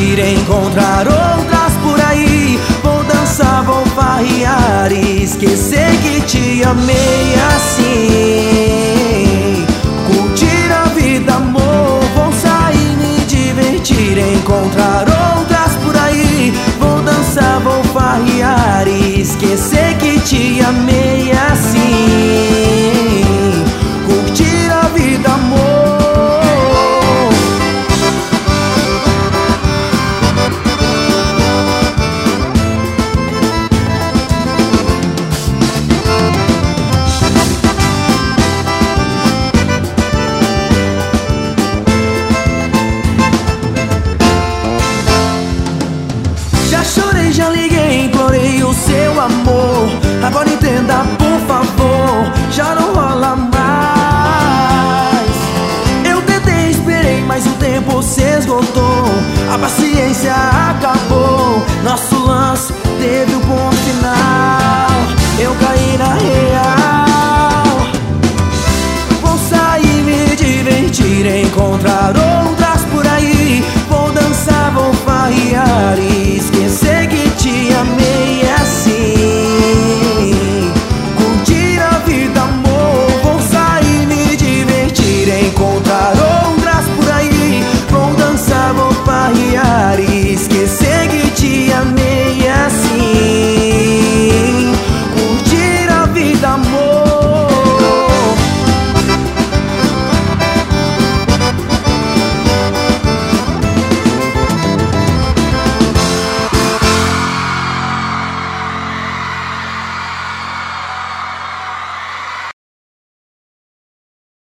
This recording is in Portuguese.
divertir, encontrar outras por aí. Vou dançar, vou farrear e esquecer que te amei assim. Curtir a vida, amor, vou sair, me divertir, encontrar outras por aí. Vou dançar, vou farrear e esquecer que te amei assim. Curtir a vida, amor. Já chorei, já liguei, implorei o seu amor. Agora entenda, por favor, já não rola mais. Eu tentei, esperei, mas o tempo se esgotou. A paciência acabou.